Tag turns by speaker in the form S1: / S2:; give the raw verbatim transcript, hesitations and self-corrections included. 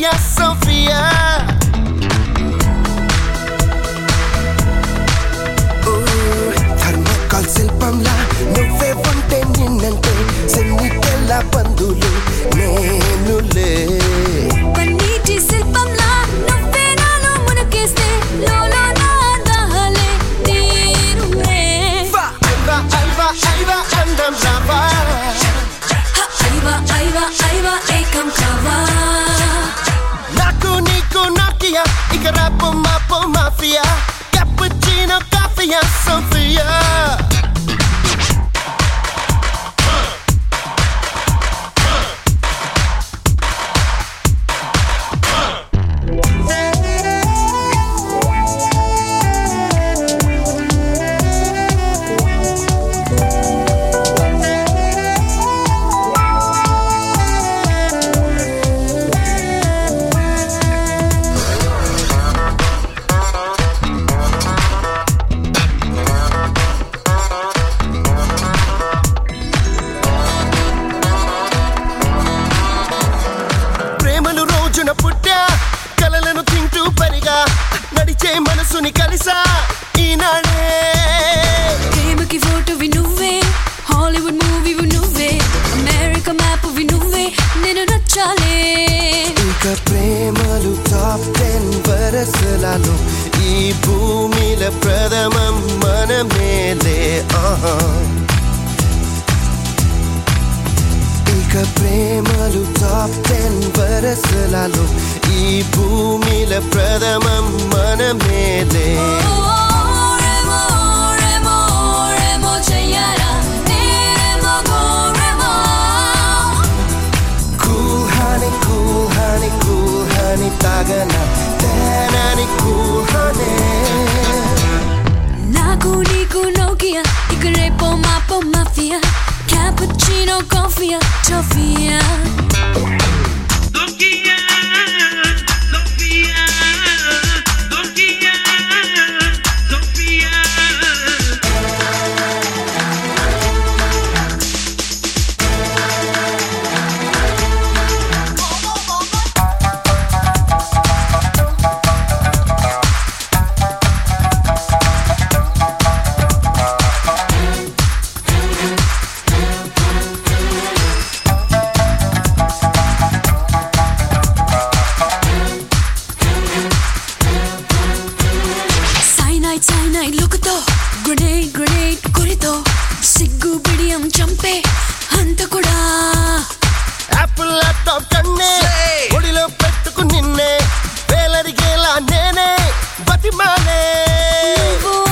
S1: Hagia Sophia. Ooh, thermocol శిల్పంలా నువ్వే ఉంటే నిన్నంటే సెన్నికెళ్ళ బంధులు నేనులే.
S2: పన్నీటి శిల్పంలా నువ్వే నాలో మునకేస్తే లోలో నా దాహలే తీరులే.
S1: ఐవా ఐవా ఐవా అందం రావా,
S2: ఐవా ఐవా ఐవా ఏకం కావా.
S1: నాకు నీకు నాకియా ఇక రాపు మాపు మాఫియా క్యాపుచినో కాఫియా సోఫియా. పుట్టా కలలను తింటూ పరిగా నడిచే మనసుని కలిసా ఈనాడే.
S2: ప్రేమకి ఫోటోవి నువ్వే, హాలీవుడ్ మూవీవి నువ్వే, అమెరికా మ్యాప్వి నువ్వే, నేను నచ్చాలే.
S1: ఇక ప్రేమలు టాప్ టెన్ వరసలలో ఈ భూమిల ప్రథమం మనమేలే. ఆహా, ఇక ప్రేమలు టాప్ టెన్ వరసలలో ఈ భూమిల ప్రథమం మనమేలే.
S2: Remo Remo Remo చెయ్యారా నేరేమో గోరెమో.
S1: Cool honey, cool honey, cool honey తాగనా తేనాని cool honey.
S2: నాకు నీకు నోకియా ఇక రేపో మాపో మాఫియా క్యాపుచినో కాఫియా టోఫియా. Cyanide lookతో గ్రెనేడ్ గ్రెనేడ్ గురితో సిగ్గు బిడియం చంపే అంత కూడా.
S1: యాపిల్ ల్యాప్టాప్ కన్నే ఒడిలో పెట్టుకు నిన్నే వేలరిగేలా నేనే బతిమాలే.
S2: నువ్వు